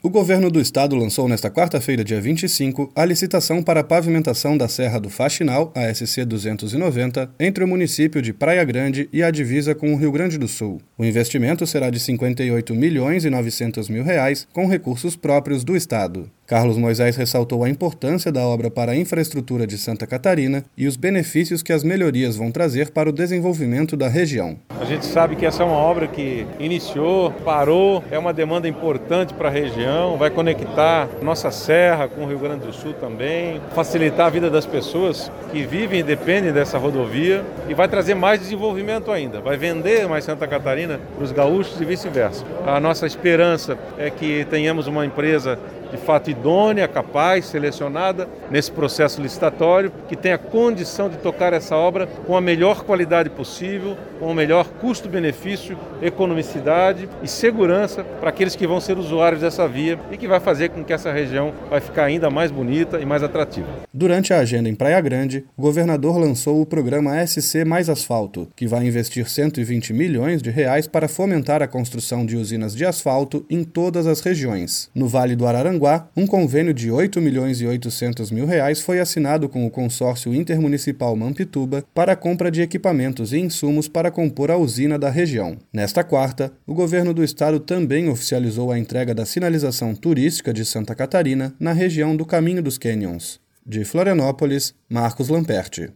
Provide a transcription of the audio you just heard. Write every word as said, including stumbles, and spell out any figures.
O governo do estado lançou nesta quarta-feira, dia vinte e cinco, a licitação para a pavimentação da Serra do Faxinal, a S C duzentos e noventa, entre o município de Praia Grande e a divisa com o Rio Grande do Sul. O investimento será de cinquenta e oito milhões e novecentos mil reais, com recursos próprios do estado. Carlos Moisés ressaltou a importância da obra para a infraestrutura de Santa Catarina e os benefícios que as melhorias vão trazer para o desenvolvimento da região. A gente sabe que essa é uma obra que iniciou, parou, é uma demanda importante para a região, vai conectar nossa serra com o Rio Grande do Sul também, facilitar a vida das pessoas que vivem e dependem dessa rodovia e vai trazer mais desenvolvimento ainda, vai vender mais Santa Catarina para os gaúchos e vice-versa. A nossa esperança é que tenhamos uma empresa de fato idônea, capaz, selecionada nesse processo licitatório, que tenha condição de tocar essa obra com a melhor qualidade possível, com o melhor custo-benefício, economicidade e segurança para aqueles que vão ser usuários dessa via e que vai fazer com que essa região vai ficar ainda mais bonita e mais atrativa. Durante a agenda em Praia Grande, o governador lançou o programa S C Mais Asfalto, que vai investir cento e vinte milhões de reais para fomentar a construção de usinas de asfalto em todas as regiões. No Vale do Araranguá, um convênio de oito milhões e oitocentos mil reais foi assinado com o consórcio intermunicipal Mampituba para a compra de equipamentos e insumos para compor a usina da região. Nesta quarta, o governo do estado também oficializou a entrega da sinalização turística de Santa Catarina na região do Caminho dos Canyons. De Florianópolis, Marcos Lamperti.